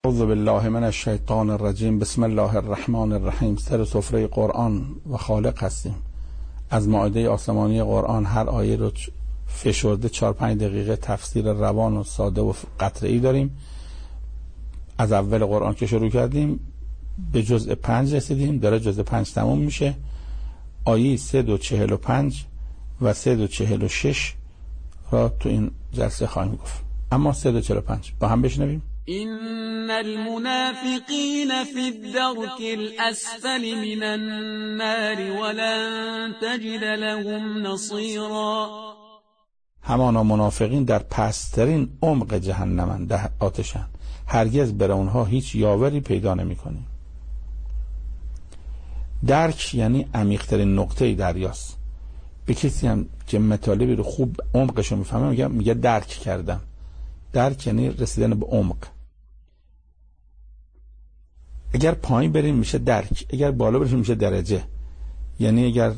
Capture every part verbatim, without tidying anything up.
اعوذ بالله من الشیطان الرجیم. بسم الله الرحمن الرحیم. سر سفره قرآن و خالق هستیم. از مائده آسمانی قرآن هر آیه رو فشرده چهار پنج دقیقه تفسیر روان و ساده و قطعی داریم. از اول قرآن که شروع کردیم به جزء پنج رسیدیم، داره جزء پنج تموم میشه. آیه سه دو چهل و پنج و سه دو چهل و شش را تو این جلسه خواهیم گفت. اما سه دو چهل و پنج با هم بشنویم. إن المنافقين في الدرك الأسفل من النار ولن تجد لهم نصيرا. همانا منافقین در پسترین عمق جهنمند، در آتشن، هرگز بر اونها هیچ یاوری پیدا نمی کنی. درک یعنی عمیق‌ترین نقطه دریاست. به کسی هم که مطالبی رو خوب عمقش رو میفهمه میگه میگه درک کردم. درک یعنی رسیدن به عمق. اگر پایین بریم میشه درک، اگر بالا بریم میشه درجه. یعنی اگر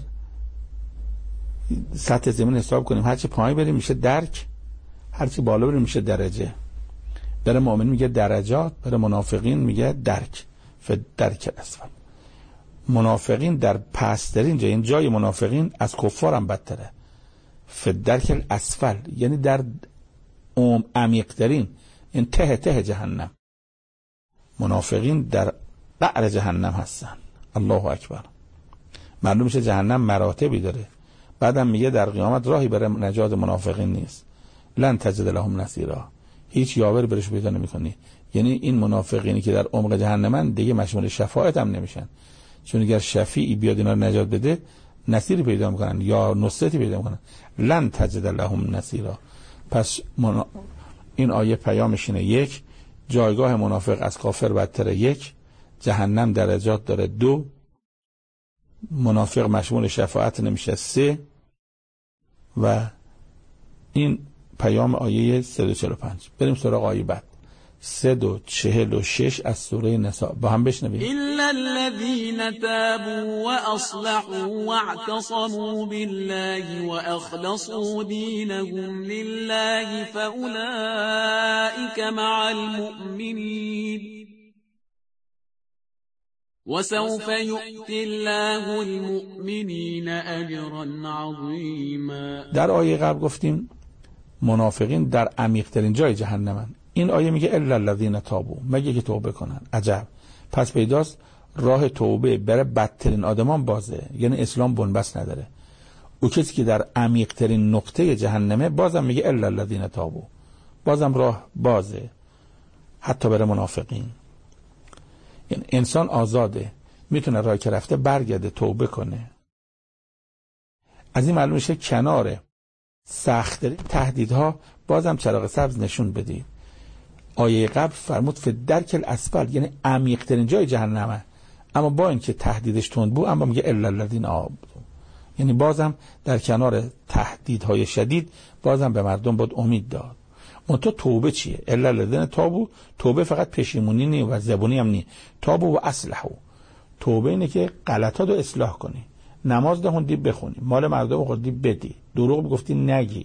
سطح زمین حساب کنیم هرچی پایین بریم میشه درک، هرچی بالا بریم میشه درجه. برای مؤمن میگه درجات، برای منافقین میگه درک. فدرک الاسفل. منافقین در پسترین جای، این جای منافقین از کفار هم بدتره. فدرک الاسفل یعنی در ام عمیق‌ترین، این ته ته جهنم. منافقین در قعر جهنم هستن. الله اکبر. معلوم میشه جهنم مراتبی داره. بعدم میگه در قیامت راهی برای نجات منافقین نیست. لن تجد لهم نصیرا. هیچ یاور برش پیدا نمی‌کنی. یعنی این منافقینی که در عمق جهنمن دیگه مشمول شفاعت هم نمیشن. چون اگر شفیعی بیاد اینا رو نجات بده نصیری پیدا میکنن یا نصرتی پیدا میکنن. لن تجد لهم نصیرا. پس منا... این آیه پیامش اینه: یک، جایگاه منافق از کافر بدتره. یک، جهنم درجات داره. دو، منافق مشمول شفاعت نمیشه. سه، و این پیام آیه سه دو چهل و پنج. بریم سراغ آیه بعد. سه دو چهل و شش از سوره نساء با هم بشنویم. إلا الذين تابوا وأصلحوا واعتصموا بالله وأخلصوا دينهم لله فأولئك مع المؤمنين وسوف يؤتي الله المؤمنين أجرا عظيما. در آیه قبل گفتیم منافقین در عمیق‌ترین جای جهنمن. این آیه میگه الا الذین تابوا، مگه که توبه کنن. عجب. پس پیداست راه توبه برای بدترین آدمان بازه. یعنی اسلام بنبست نداره. او کسی که در عمیق‌ترین نقطه جهنمه بازم میگه الا الذین تابوا، بازم راه بازه حتی برای منافقین. یعنی انسان آزاده، میتونه راه که رفته برگرده توبه کنه. از این معلوم میشه کنار سخت‌ترین تهدیدها بازم چراغ سبز نشون بدید. آیه قبل فرمود فدرک الاسفل یعنی عمیق‌ترین جای جهنمه، اما با اینکه تهدیدش تند بود اما میگه الا الذین آمنوا، یعنی بازم در کنار تهدیدهای شدید بازم به مردم باید امید داد. منتها توبه چیه؟ الا الذین تابوا، توبه فقط پشیمونی نی و زبونی هم نی. تابوا و اصلحوا، توبه اینه که غلطات رو اصلاح کنی. نماز نخوندی بخونی، مال مردم خوردی بدی، دروغ گفتی نگی.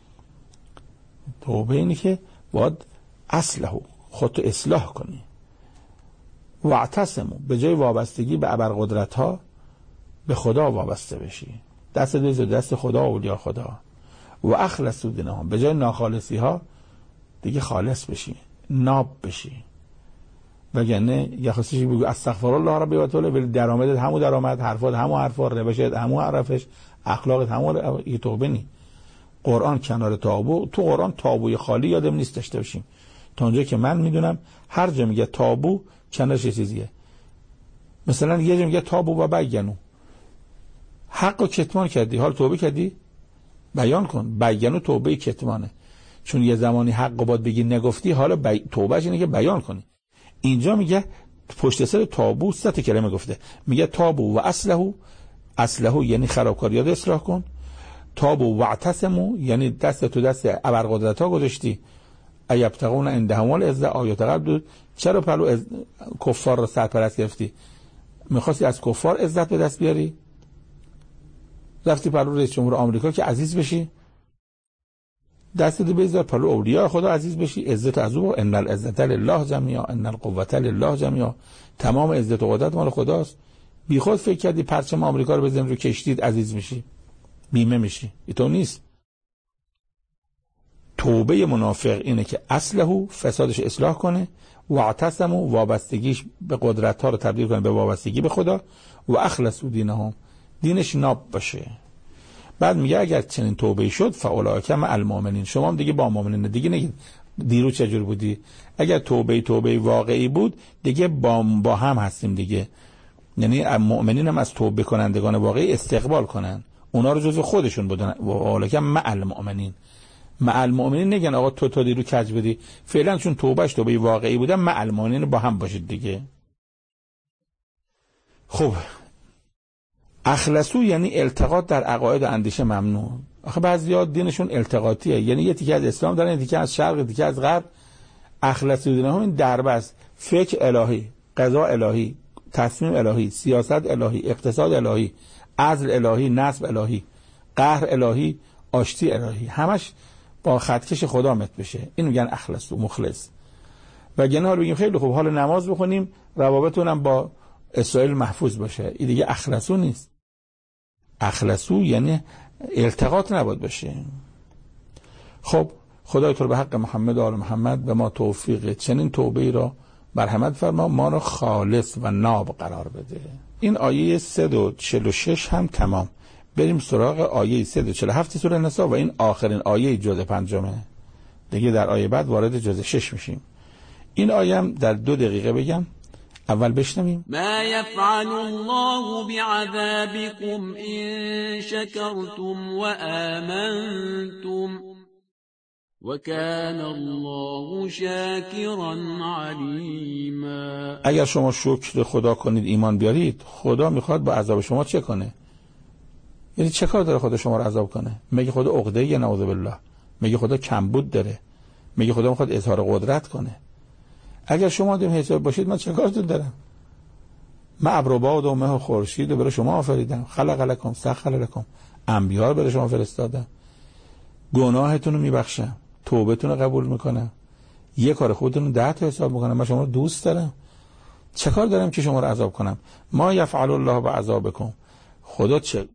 توبه اینه که باید اصلحو، خودتو اصلاح کنی. واعتصموا، به جای وابستگی به ابرقدرت ها به خدا وابسته بشی. دست دوز دست خدا و اولیاء خدا. و اخلصوا دینهم، به جای ناخالصی ها دیگه خالص بشی، ناب بشی. وگرنه یه خاصیشی بگو استغفر الله ربی و تعالی، ولی درآمدت همون درآمد، حرفات همون حرفا، روشت همون حرفش، اخلاقت همون. این توبه نی. قرآن کنار تابو، تو قرآن تابوی خالی یادم نیست داشته باشیم. تا اونجا که من میدونم هر جا میگه تابو کنارش یه چیزیه. مثلا یه جا میگه تابو و بیانو، حق کتمان کردی، حال توبه کردی بیان کن. بیانو توبه کتمانه، چون یه زمانی حق باید بگی نگفتی، حالا بی... توبهش اینه که بیان کنی. اینجا میگه پشت سر تابو سه تا کلمه گفته، میگه تابو و اصلحو، اصلحو یعنی خرابکاریات اصلاح کن. تابو و اعتصموا یعنی دست تو دست ابرقدرت ها گذاشتی. ایبتغون عندهم العزة، آیات قبل بود. چرا پلو از کفار رو سرپرست گرفتی؟ میخواستی از کفار عزت به دست بیاری؟ رفتی پلو رئیس جمهور آمریکا که عزیز بشی؟ دست دو بذار پلو اولیاء خدا عزیز بشی، عزت از او، ان العزت لله جمیعا ان القوة لله جمیعا، تمام عزت و قدرت مال خداست. بی خود فکر کردی پرچم آمریکا رو بزنی رو کشتید عزیز میشی، بیمه میشی، اینطور نیست. توبه منافق اینه که اصله فسادش اصلاح کنه، و اعتصموا وابستگیش به قدرت ها رو تبدیل کنه به وابستگی به خدا، و اخلصوا دینهم دینش ناب باشه. بعد میگه اگر چنین توبه شد فاولئک مع المؤمنین، شما هم دیگه با مؤمنین. دیگه نگید دیرو چجور بودی، اگر توبه توبه واقعی بود دیگه با, با هم هستیم دیگه. یعنی مؤمنین هم از توبه کنندگان واقعی استقبال کنن، اونا رو جزو خودشون بدونن. و اولئک مع المؤمنین، مع المؤمنین نگن آقا تو تا دیرو کج بدی، فعلا چون توبهش توبه واقعی بوده مع المؤمنین با هم باشید دیگه. خب اخلصو یعنی التقاط در عقاید و اندیشه ممنوع. آخه بعضیا دینشون التقاطیه، یعنی یه تیکه از اسلام دارن، یه تیکه از شرق، یه تیکه از غرب. اخلصو دینهم این دربست، فکر الهی، قضا الهی، تصمیم الهی، سیاست الهی، اقتصاد الهی، عدل الهی، نصب الهی، قهر الهی، آشتی الهی، همش با خطکش خدا مت بشه. این میگن اخلصو، مخلص. و گنه حال بگیم خیلی خوب حال نماز بخونیم روابطون هم با اسرائیل محفوظ باشه، این دیگه اخلصو نیست. اخلصو یعنی التقاط نباید باشه. خب خدای تو رو به حق محمد و آل محمد به ما توفیق چنین توبه را مرحمت فرما، ما را خالص و ناب قرار بده. این آیه صد و چهل و شش هم تمام. بریم سراغ آیه صد و چهل و هفت سوره نساء و این آخرین آیه جزء پنجمه. دیگه در آیه بعد وارد جزء شش میشیم. این آیه هم در دو دقیقه بگم. اول بشنویم. ما يفعل الله بعذابكم إن شكرتم وآمنتم وكان الله شاكرا عليما. اگر شما شکر خدا کنید، ایمان بیارید، خدا میخواد با عذاب شما چه کنه؟ یعنی چه کار داره خدا شما رو عذاب کنه؟ میگه خدا عقده یا نعوذ بالله، میگه خدا کمبود داره، میگه خدا میخواد اظهار قدرت کنه. اگر شما دیم حساب باشید من چه کارتون دارم؟ من ابر و باد و مه و خورشید رو برای شما آفریدم، خلق لکم سخر لکم، انبیا رو برای شما فرستادم، گناهتون رو میبخشم، توبتون رو قبول میکنم، یه کار خودتون رو ده تا حساب میکنم، من شما رو دوست دارم. چه کار دارم که شما رو عذاب کنم؟ ما یفعل الله بعذابکم، خدا چه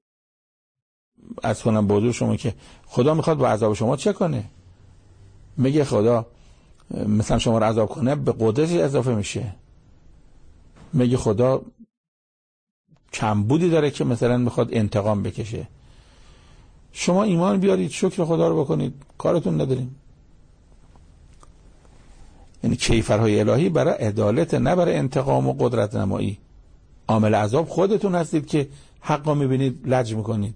از کنم بودو شما که خدا میخواد با عذاب شما چه کنه؟ میگه خدا مثلا شما رو عذاب کنه به قدرتش اضافه میشه. میگه خدا کمبودی داره که مثلا میخواد انتقام بکشه. شما ایمان بیارید، شکر خدا رو بکنید، کارتون نداریم. یعنی کیفرهای الهی برای عدالت، نه برای انتقام و قدرت نمایی. عامل عذاب خودتون هستید که حقا میبینید لج میکنید.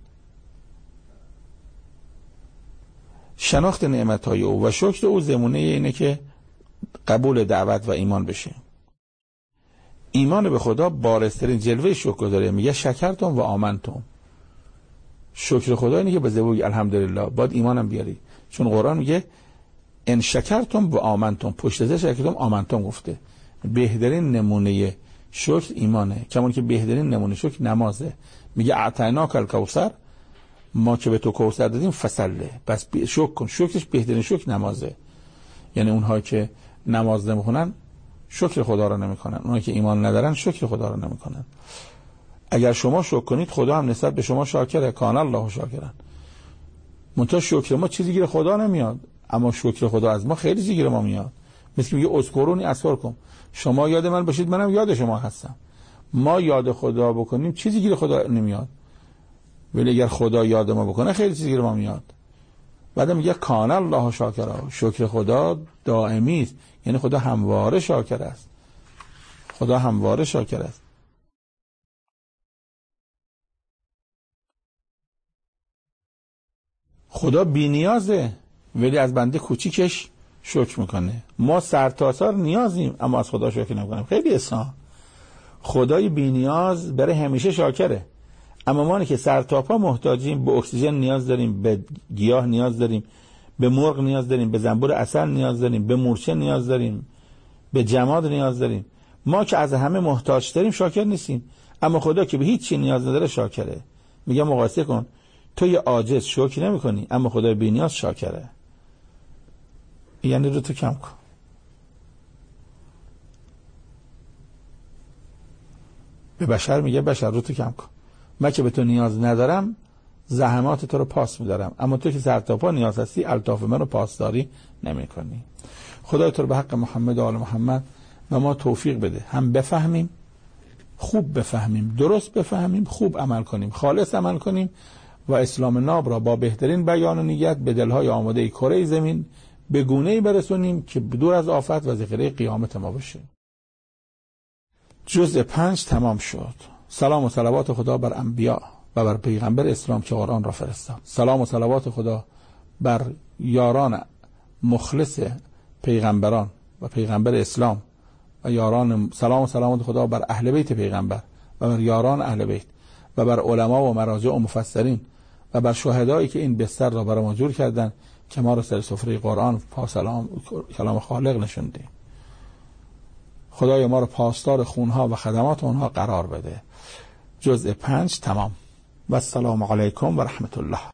شناخت نعمتهای او و شکر او زمونه اینه که قبول دعوت و ایمان بشه. ایمان به خدا بارسترین جلوه شکر داره. میگه شکرتم و آمنتم. شکر خدا اینه که به زبوی الحمدلله باید ایمانم بیاری، چون قرآن میگه ان شکرتم و آمنتم، پشت سر شکرتم آمنتم گفته. بهترین نمونه شکر ایمانه، کمان که بهترین نمونه شکر نمازه. میگه اعطیناک الکوثر، ما که به تو کوثر دادیم فصله، بس شکر کن. شکرش بهترین شکر نمازه. یعنی اونها که نماز نمیخونن شکر خدا رو نمیکنن، اونها که ایمان ندارن شکر خدا رو نمیکنن. اگر شما شکر کنید خدا هم نسبت به شما شاکره، کان الله شاکرا. منتها شکر ما چیزی گیر خدا نمیاد، اما شکر خدا از ما خیلی چیزی گیر ما میاد. مثل میگه اذکرونی اذکرکم، شما یاد من باشید منم یاد شما هستم. ما یاد خدا بکنیم چیزی گیر خدا نمیاد، ولی اگر خدا یاد ما بکنه خیلی چیزی گیر ما میاد. بعد میگه کان الله شاکرا، شکر خدا دائمی است، یعنی خدا همواره شاکر است. خدا همواره شاکر است. خدا بی نیازه ولی از بنده کوچیکش شکر میکنه. ما سرتاسر نیازیم اما از خدا شکر نمیکنیم. خیلی احسان. خدای بی نیاز برای همیشه شاکره، اما ما که سرتاپا محتاجیم، به اکسیژن نیاز داریم، به گیاه نیاز داریم، به مرغ نیاز داریم، به زنبور عسل نیاز داریم، به مورچه نیاز داریم، به جماد نیاز داریم. ما که از همه محتاج داریم شاکر نیستیم، اما خدا که به هیچ چی نیاز نداره شاکره. میگه مقایسه کن، تو یه عاجز شکر نمی کنی اما خدای بی نیاز شاکره. یعنی رو تو کم کن. به بشر میگه بشر رو تو کم کن، من که به تو نیاز ندارم زحمات تو رو پاس میدارم، اما تو که سر تا پا نیاز هستی الطاف من رو پاسداری نمی کنی. خدای تو رو به حق محمد و آل محمد و ما توفیق بده هم بفهمیم، خوب بفهمیم، درست بفهمیم، خوب عمل کنیم، خالص عمل کنیم و اسلام ناب را با بهترین بیان و نیت به دلهای آماده کره زمین به گونه‌ای برسونیم که دور از آفت و ذخیره قیامت ما بشه. جزء پنج تمام شد. سلام و صلوات خدا بر انبیا و بر پیغمبر اسلام که قرآن را فرستاد. سلام و صلوات خدا بر یاران مخلص پیغمبران و پیغمبر اسلام و یاران، سلام و صلوات خدا بر اهل بیت پیغمبر و بر یاران اهل بیت و بر علما و مراجع و مفسرین و بر شهدایی که این بستر را برای ما جور کردن که ما را سر سفره قرآن پا سلام کلام خالق نشونده. خدای ما را پاسدار خونها و خدمات اونها قرار بده. جزء پنج تمام و السلام علیکم و رحمت الله.